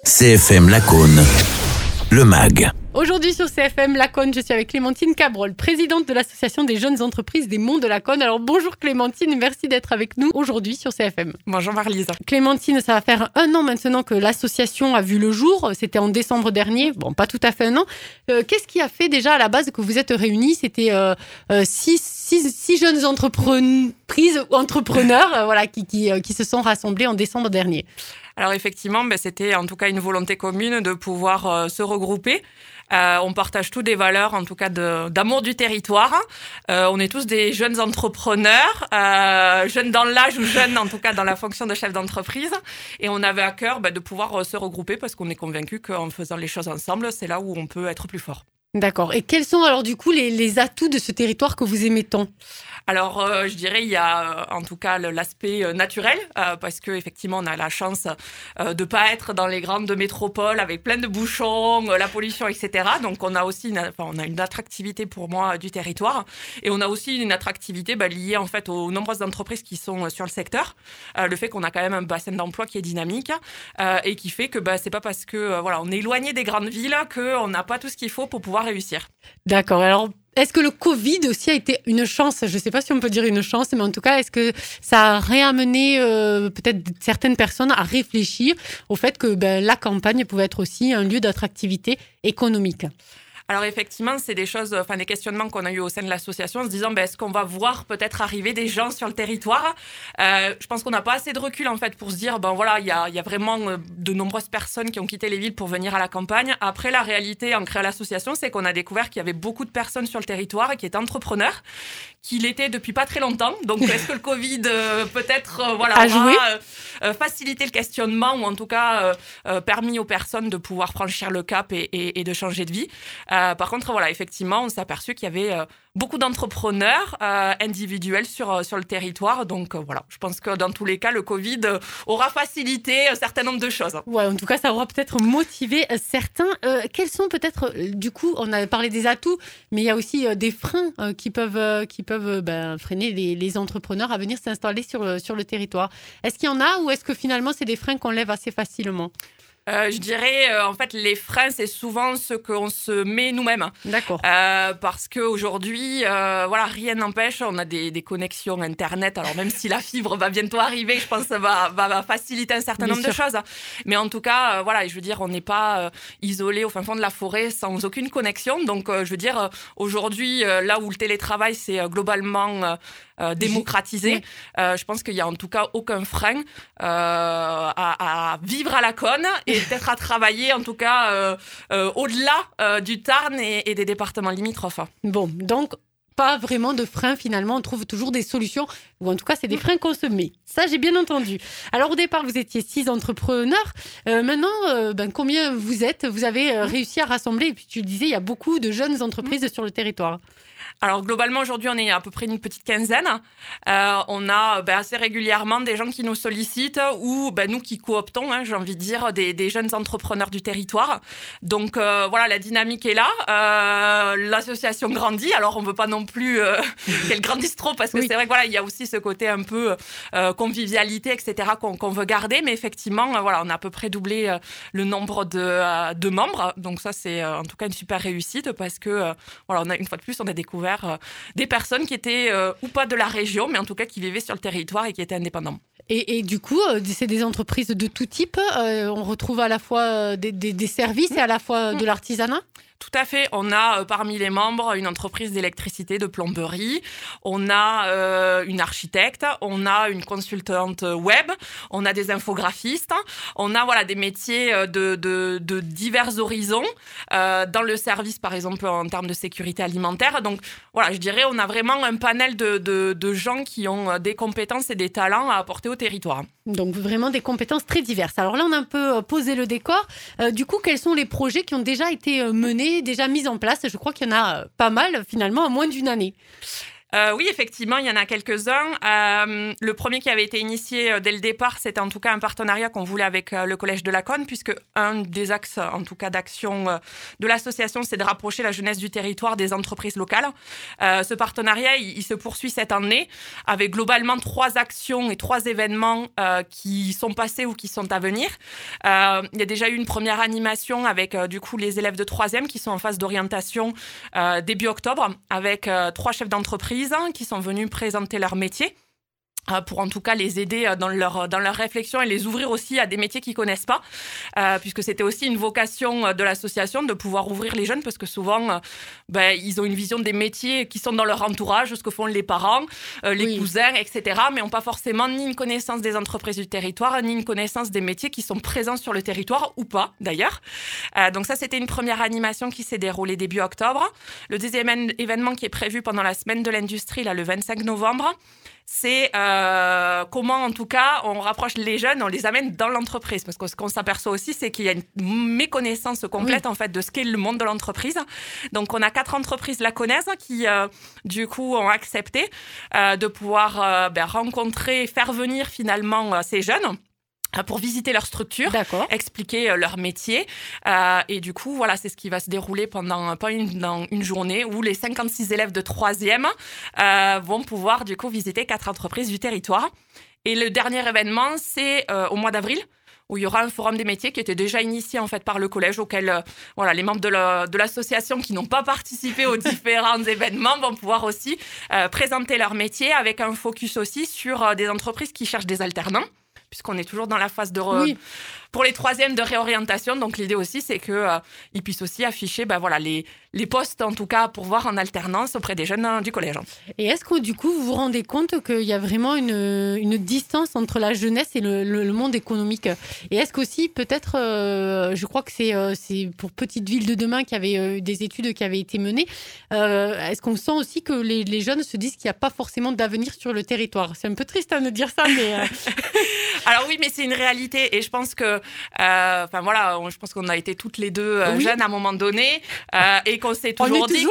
CFM Lacaune, le MAG. Aujourd'hui sur CFM Lacaune, je suis avec Clémentine Cabrol, présidente de l'association des jeunes entreprises des Monts de Lacaune. Alors bonjour Clémentine, merci d'être avec nous aujourd'hui sur CFM. Bonjour Marlise. Clémentine, ça va faire 1 an maintenant que l'association a vu le jour. C'était en décembre dernier, bon pas tout à fait 1 an. Qu'est-ce qui a fait déjà à la base que vous êtes réunis ? C'était 6 jeunes entrepreneurs qui se sont rassemblés en décembre dernier. Alors effectivement, c'était en tout cas une volonté commune de pouvoir se regrouper. On partage tous des valeurs, en tout cas d'amour du territoire. On est tous des jeunes entrepreneurs, jeunes dans l'âge ou jeunes en tout cas dans la fonction de chef d'entreprise. Et on avait à cœur de pouvoir se regrouper parce qu'on est convaincus qu'en faisant les choses ensemble, c'est là où on peut être plus fort. D'accord. Et quels sont alors du coup les atouts de ce territoire que vous aimez tant ? Alors, je dirais, il y a en tout cas l'aspect naturel, parce qu'effectivement, on a la chance de ne pas être dans les grandes métropoles avec plein de bouchons, la pollution, etc. Donc, on a aussi une attractivité pour moi du territoire. Et on a aussi une attractivité liée en fait aux nombreuses entreprises qui sont sur le secteur. Le fait qu'on a quand même un bassin d'emploi qui est dynamique et qui fait que c'est pas parce que on est éloigné des grandes villes qu'on n'a pas tout ce qu'il faut pour pouvoir réussir. D'accord. Alors, est-ce que le Covid aussi a été une chance ? Je ne sais pas si on peut dire une chance, mais en tout cas, est-ce que ça a réamené peut-être certaines personnes à réfléchir au fait que la campagne pouvait être aussi un lieu d'attractivité économique ? Alors effectivement, c'est des choses, des questionnements qu'on a eu au sein de l'association en se disant est-ce qu'on va voir peut-être arriver des gens sur le territoire ? Je pense qu'on n'a pas assez de recul en fait pour se dire il y a vraiment de nombreuses personnes qui ont quitté les villes pour venir à la campagne. Après, la réalité en créant l'association, c'est qu'on a découvert qu'il y avait beaucoup de personnes sur le territoire qui étaient entrepreneurs, qui l'étaient depuis pas très longtemps. Donc est-ce que le Covid peut-être aura facilité le questionnement ou en tout cas permis aux personnes de pouvoir franchir le cap et de changer de vie. Par contre, effectivement, on s'est aperçu qu'il y avait beaucoup d'entrepreneurs individuels sur le territoire. Donc, je pense que dans tous les cas, le Covid aura facilité un certain nombre de choses. Ouais, en tout cas, ça aura peut-être motivé certains. Quels sont peut-être, du coup, on avait parlé des atouts, mais il y a aussi des freins qui peuvent freiner les entrepreneurs à venir s'installer sur le territoire. Est-ce qu'il y en a ou est-ce que finalement, c'est des freins qu'on lève assez facilement ? Je dirais, en fait, les freins, c'est souvent ce qu'on se met nous-mêmes. D'accord. Parce qu'aujourd'hui, rien n'empêche, on a des connexions Internet. Alors, même si la fibre va bientôt arriver, je pense que ça va faciliter un certain nombre de choses. Mais en tout cas, je veux dire, on n'est pas isolé au fin fond de la forêt sans aucune connexion. Donc, je veux dire, aujourd'hui, là où le télétravail, c'est globalement démocratisé, je pense qu'il n'y a en tout cas aucun frein à vivre à Lacaune et peut-être à travailler en tout cas au-delà du Tarn et des départements limitrophes. Bon, donc pas vraiment de frein finalement, on trouve toujours des solutions, ou en tout cas c'est des freins qu'on se met. Ça j'ai bien entendu. Alors au départ vous étiez 6 entrepreneurs, maintenant combien vous êtes ? Vous avez réussi à rassembler, et puis tu le disais, il y a beaucoup de jeunes entreprises sur le territoire. Alors globalement aujourd'hui on est à peu près une petite quinzaine. On a assez régulièrement des gens qui nous sollicitent ou nous qui cooptons, j'ai envie de dire, des jeunes entrepreneurs du territoire. Donc la dynamique est là. L'association grandit. Alors on veut pas non plus qu'elle grandisse trop parce que c'est vrai que il y a aussi ce côté un peu convivialité, etc. qu'on veut garder. Mais effectivement on a à peu près doublé le nombre de membres. Donc ça c'est en tout cas une super réussite parce que une fois de plus on a découvert des personnes qui étaient ou pas de la région, mais en tout cas qui vivaient sur le territoire et qui étaient indépendants. Et du coup, c'est des entreprises de tout type. On retrouve à la fois des services et à la fois de l'artisanat. Tout à fait. On a parmi les membres une entreprise d'électricité, de plomberie. On a une architecte. On a une consultante web. On a des infographistes. On a des métiers de divers horizons dans le service, par exemple, en termes de sécurité alimentaire. Donc, je dirais, on a vraiment un panel de gens qui ont des compétences et des talents à apporter au territoire. Donc, vraiment des compétences très diverses. Alors là, on a un peu posé le décor. Du coup, quels sont les projets qui ont déjà été menés, déjà mis en place ? Je crois qu'il y en a pas mal, finalement, en moins d'1 année. Oui, effectivement, il y en a quelques-uns. Le premier qui avait été initié dès le départ, c'était en tout cas un partenariat qu'on voulait avec le Collège de Laconne, puisque un des axes, en tout cas, d'action de l'association, c'est de rapprocher la jeunesse du territoire des entreprises locales. Ce partenariat, il se poursuit cette année avec globalement 3 actions et 3 événements qui sont passés ou qui sont à venir. Il y a déjà eu une première animation avec du coup les élèves de 3e qui sont en phase d'orientation début octobre, avec 3 chefs d'entreprise qui sont venus présenter leur métier pour en tout cas les aider dans leur réflexion et les ouvrir aussi à des métiers qu'ils ne connaissent pas, puisque c'était aussi une vocation de l'association de pouvoir ouvrir les jeunes, parce que souvent, ils ont une vision des métiers qui sont dans leur entourage, ce que font les parents, les cousins, etc., mais n'ont pas forcément ni une connaissance des entreprises du territoire, ni une connaissance des métiers qui sont présents sur le territoire, ou pas d'ailleurs. Donc ça, c'était une première animation qui s'est déroulée début octobre. Le deuxième événement qui est prévu pendant la semaine de l'industrie, là, le 25 novembre, c'est comment, en tout cas, on rapproche les jeunes, on les amène dans l'entreprise. Parce que ce qu'on s'aperçoit aussi, c'est qu'il y a une méconnaissance complète en fait, de ce qu'est le monde de l'entreprise. Donc, on a 4 entreprises laconnaises qui, du coup, ont accepté de pouvoir rencontrer, faire venir finalement ces jeunes pour visiter leur structure, expliquer leur métier. Et du coup, voilà, c'est ce qui va se dérouler pendant une journée où les 56 élèves de 3e vont pouvoir du coup visiter 4 entreprises du territoire. Et le dernier événement, c'est au mois d'avril, où il y aura un forum des métiers qui était déjà initié en fait par le collège, auquel les membres de l'association qui n'ont pas participé aux différents événements vont pouvoir aussi présenter leur métier, avec un focus aussi sur des entreprises qui cherchent des alternants, puisqu'on est toujours dans la phase pour les 3e de réorientation. Donc, l'idée aussi, c'est qu'ils puissent aussi afficher les postes, en tout cas, pour voir en alternance auprès des jeunes du collège. Et est-ce que, du coup, vous vous rendez compte qu'il y a vraiment une distance entre la jeunesse et le monde économique ? Et est-ce qu'aussi, peut-être, je crois que c'est pour Petite Ville de Demain qu'il y avait des études qui avaient été menées, est-ce qu'on sent aussi que les jeunes se disent qu'il n'y a pas forcément d'avenir sur le territoire ? C'est un peu triste de dire ça, mais... Alors oui, mais c'est une réalité, et je pense que, je pense qu'on a été toutes les deux jeunes à un moment donné, et qu'on s'est toujours dit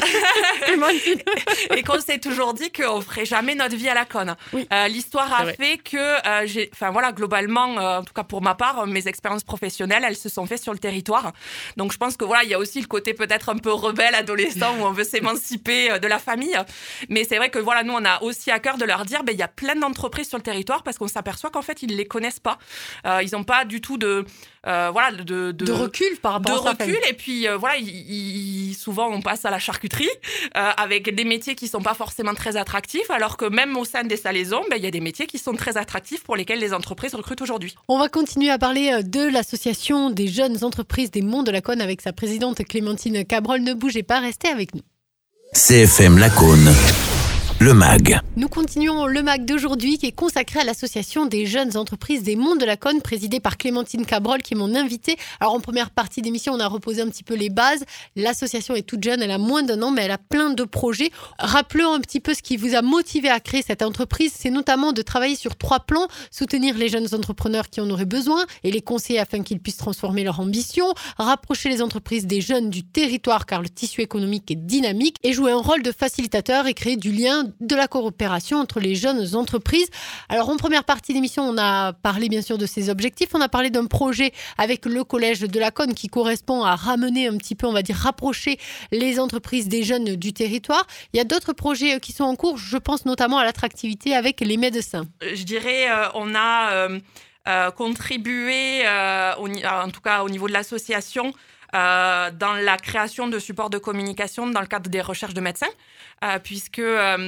et qu'on s'est toujours dit qu'on ferait jamais notre vie à Laconne. L'histoire a fait que, globalement, en tout cas pour ma part, mes expériences professionnelles, elles se sont faites sur le territoire. Donc je pense que il y a aussi le côté peut-être un peu rebelle, adolescent, où on veut s'émanciper de la famille. Mais c'est vrai que nous, on a aussi à cœur de leur dire, il y a plein d'entreprises sur le territoire, parce qu'on s'aperçoit qu'en fait, ils les connaissent pas. Ils n'ont pas du tout de recul par rapport à ça. Et puis souvent on passe à la charcuterie avec des métiers qui sont pas forcément très attractifs, alors que même au sein des salaisons, il y a des métiers qui sont très attractifs pour lesquels les entreprises recrutent aujourd'hui. On va continuer à parler de l'association des jeunes entreprises des Monts de Laconne avec sa présidente Clémentine Cabrol. Ne bougez pas, restez avec nous. CFM Laconne. Le MAG. Nous continuons le MAG d'aujourd'hui qui est consacré à l'association des jeunes entreprises des Monts de Laconne, présidée par Clémentine Cabrol, qui est mon invitée. Alors en première partie d'émission, on a reposé un petit peu les bases. L'association est toute jeune, elle a moins d'1 an, mais elle a plein de projets. Rappelons un petit peu ce qui vous a motivé à créer cette entreprise. C'est notamment de travailler sur 3 plans, soutenir les jeunes entrepreneurs qui en auraient besoin et les conseiller afin qu'ils puissent transformer leur ambition, rapprocher les entreprises des jeunes du territoire car le tissu économique est dynamique et jouer un rôle de facilitateur et créer du lien, de la coopération entre les jeunes entreprises. Alors en première partie d'émission, on a parlé bien sûr de ces objectifs. On a parlé d'un projet avec le collège de Laconne qui correspond à ramener un petit peu, on va dire, rapprocher les entreprises des jeunes du territoire. Il y a d'autres projets qui sont en cours. Je pense notamment à l'attractivité avec les médecins. Je dirais, on a contribué, en tout cas au niveau de l'association, dans la création de supports de communication dans le cadre des recherches de médecins, puisque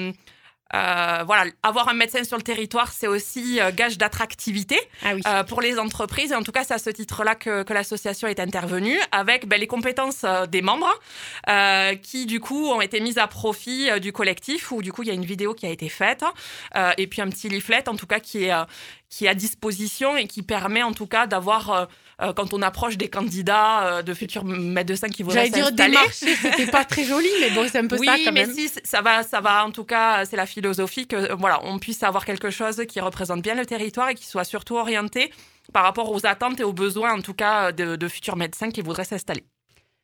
avoir un médecin sur le territoire, c'est aussi gage d'attractivité pour les entreprises. Et en tout cas, c'est à ce titre-là que l'association est intervenue avec les compétences des membres qui, du coup, ont été mises à profit du collectif, où, du coup, il y a une vidéo qui a été faite et puis un petit leaflet, en tout cas, qui est à disposition et qui permet, en tout cas, d'avoir... quand on approche des candidats de futurs médecins qui voudraient s'installer. J'allais dire démarcher, c'était pas très joli, mais bon, c'est un peu ça quand même. Oui, mais si, ça va, en tout cas, c'est la philosophie que, on puisse avoir quelque chose qui représente bien le territoire et qui soit surtout orienté par rapport aux attentes et aux besoins, en tout cas, de futurs médecins qui voudraient s'installer.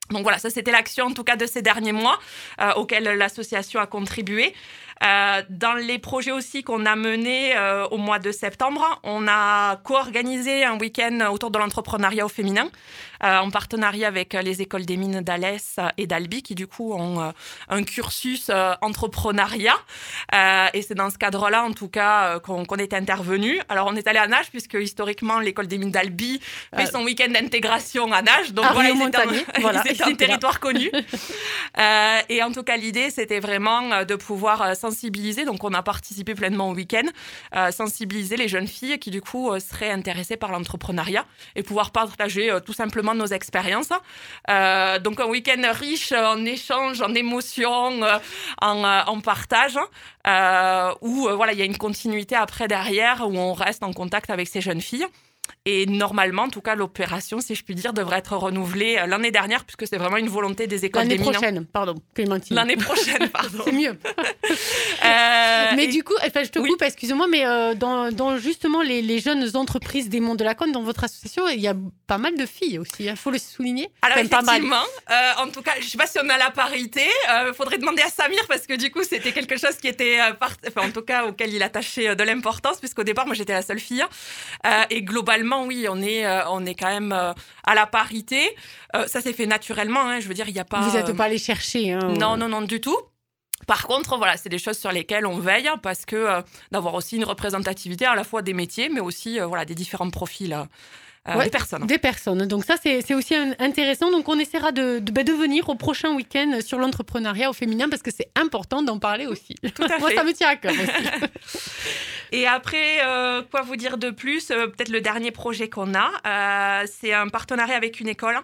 Donc voilà, ça c'était l'action en tout cas de ces derniers mois auquel l'association a contribué. Dans les projets aussi qu'on a menés au mois de septembre, on a co-organisé un week-end autour de l'entrepreneuriat au féminin en partenariat avec les écoles des mines d'Alès et d'Albi qui du coup ont un cursus entrepreneuriat et c'est dans ce cadre-là en tout cas qu'on est intervenu. Alors on est allé à Nages puisque historiquement l'école des mines d'Albi fait son week-end d'intégration à Nages, donc voilà, c'est un territoire connu. Et en tout cas l'idée c'était vraiment de pouvoir sensibiliser, donc on a participé pleinement au week-end, sensibiliser les jeunes filles qui du coup seraient intéressées par l'entrepreneuriat et pouvoir partager tout simplement nos expériences. Donc un week-end riche en échanges, en émotions, en partage, où voilà, il y a une continuité après derrière, où on reste en contact avec ces jeunes filles. Et normalement, en tout cas, l'opération, si je puis dire, devrait être renouvelée l'année dernière, puisque c'est vraiment une volonté des écoles des mines. L'année prochaine, pardon, Clémentine. L'année prochaine, pardon. C'est mieux. Mais du coup, je te coupe, excuse-moi, mais dans justement les jeunes entreprises des mondes de la com, dans votre association, il y a pas mal de filles aussi, il faut le souligner. Alors effectivement, en tout cas, je ne sais pas si on a la parité, il faudrait demander à Samir, parce que du coup, c'était quelque chose qui était, en tout cas, auquel il attachait de l'importance, puisqu'au départ, moi, j'étais la seule fille. Et globalement, oui, on est quand même à la parité. Ça s'est fait naturellement, hein, je veux dire, il n'y a pas... Vous n'êtes pas allé chercher. Hein, non, du tout. Par contre, voilà, c'est des choses sur lesquelles on veille parce que d'avoir aussi une représentativité à la fois des métiers, mais aussi voilà, des différents profils des personnes. Des personnes. Donc ça, c'est aussi intéressant. Donc on essaiera de venir au prochain week-end sur l'entrepreneuriat au féminin parce que c'est important d'en parler aussi. Tout à fait. Moi, ça me tient à cœur aussi. Et après, quoi vous dire de plus ? Peut-être le dernier projet qu'on a, c'est un partenariat avec une école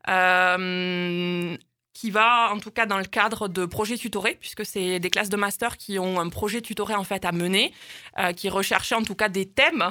qui va, en tout cas, dans le cadre de projets tutorés, puisque c'est des classes de master qui ont un projet tutoré, en fait, à mener, qui recherchaient, en tout cas, des thèmes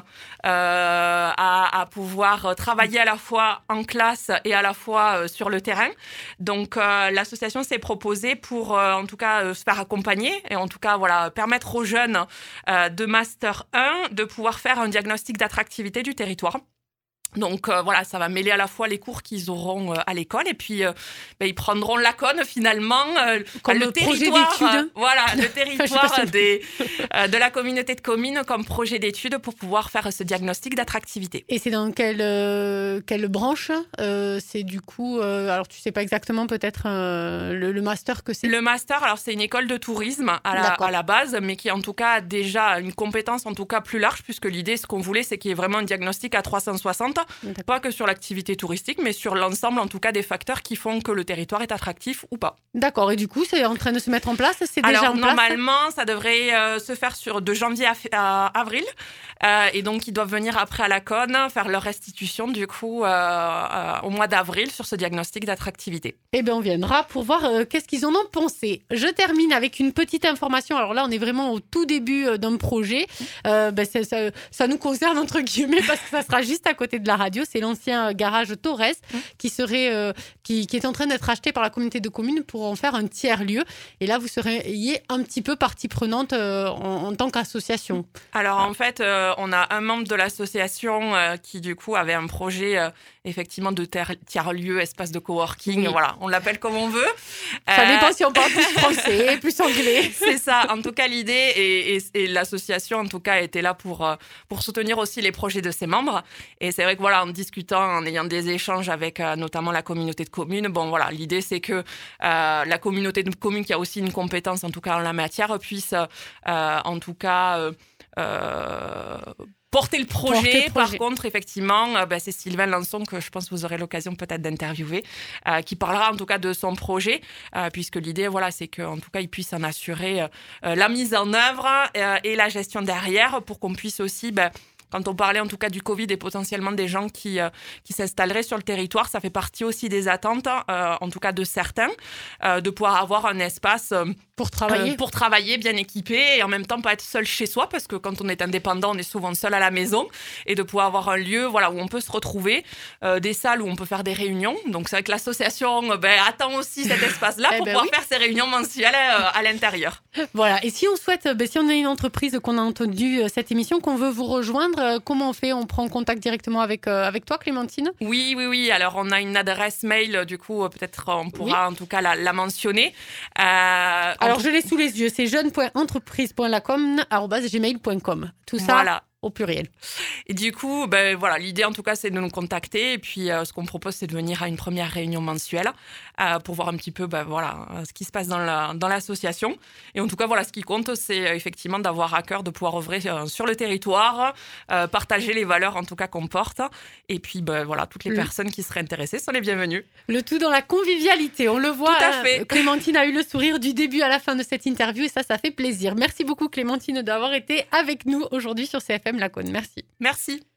à pouvoir travailler à la fois en classe et à la fois sur le terrain. Donc, l'association s'est proposée pour, en tout cas, se faire accompagner et, en tout cas, voilà, permettre aux jeunes de Master 1 de pouvoir faire un diagnostic d'attractivité du territoire. Donc voilà, ça va mêler à la fois les cours qu'ils auront à l'école et puis ils prendront la conne finalement comme le projet d'études. Voilà, le territoire de la communauté de communes comme projet d'études pour pouvoir faire ce diagnostic d'attractivité. Et c'est dans quelle branche c'est du coup alors tu sais pas exactement peut-être le master que c'est. Le master, alors c'est une école de tourisme à la base, mais qui en tout cas a déjà une compétence en tout cas plus large puisque l'idée, ce qu'on voulait, c'est qu'il y ait vraiment un diagnostic à 360. Pas que sur l'activité touristique, mais sur l'ensemble, en tout cas, des facteurs qui font que le territoire est attractif ou pas. D'accord. Et du coup, c'est en train de se mettre en place ? C'est déjà en place ? Normalement, ça devrait se faire de janvier à avril. Et donc, ils doivent venir après à la CON, faire leur restitution, du coup, au mois d'avril sur ce diagnostic d'attractivité. Eh bien, on viendra pour voir qu'est-ce qu'ils en ont pensé. Je termine avec une petite information. Alors là, on est vraiment au tout début d'un projet. Ça nous concerne, entre guillemets, parce que ça sera juste à côté de la radio. C'est l'ancien garage Torres qui est en train d'être acheté par la communauté de communes pour en faire un tiers-lieu. Et là, vous seriez un petit peu partie prenante en tant qu'association. Alors, en fait, on a un membre de l'association qui, du coup, avait un projet effectivement de tiers-lieu, espace de coworking. Oui. Voilà, on l'appelle comme on veut. Ça dépend si on parle plus français, plus anglais. C'est ça. En tout cas, l'idée et l'association, en tout cas, était là pour soutenir aussi les projets de ses membres. Et c'est vrai que, voilà, en discutant, en ayant des échanges avec notamment la communauté de communes, bon, voilà, l'idée, c'est que la communauté de communes, qui a aussi une compétence, en tout cas, en la matière, puisse, en tout cas... porter le projet. Par contre, effectivement, c'est Sylvain Lançon, que je pense que vous aurez l'occasion peut-être d'interviewer, qui parlera en tout cas de son projet, puisque l'idée, voilà, c'est qu'en tout cas, il puisse en assurer la mise en œuvre et la gestion derrière pour qu'on puisse aussi... quand on parlait en tout cas du Covid et potentiellement des gens qui s'installeraient sur le territoire, ça fait partie aussi des attentes, en tout cas de certains, de pouvoir avoir un espace Pour travailler bien équipé et en même temps pas être seul chez soi parce que quand on est indépendant, on est souvent seul à la maison et de pouvoir avoir un lieu où on peut se retrouver, des salles où on peut faire des réunions. Donc c'est vrai que l'association attend aussi cet espace-là pour pouvoir faire ces réunions mensuelles à l'intérieur. Voilà, et si on souhaite, si on a une entreprise qu'on a entendu cette émission, qu'on veut vous rejoindre, comment on fait? On prend contact directement avec toi, Clémentine? Oui. Alors on a une adresse mail, du coup peut-être on pourra en tout cas la mentionner. Alors, je l'ai sous les yeux, c'est jeune.entreprise.lacom@gmail.com. Tout ça au pluriel. Et du coup, l'idée en tout cas, c'est de nous contacter. Et puis, ce qu'on propose, c'est de venir à une première réunion mensuelle pour voir un petit peu ce qui se passe dans l'association. Et en tout cas, ce qui compte, c'est effectivement d'avoir à cœur de pouvoir œuvrer sur le territoire, partager les valeurs en tout cas qu'on porte. Et puis, toutes les personnes qui seraient intéressées sont les bienvenues. Le tout dans la convivialité. On le voit, tout à fait. Clémentine a eu le sourire du début à la fin de cette interview et ça fait plaisir. Merci beaucoup, Clémentine, d'avoir été avec nous aujourd'hui sur CFM Lacoune. Merci. Merci.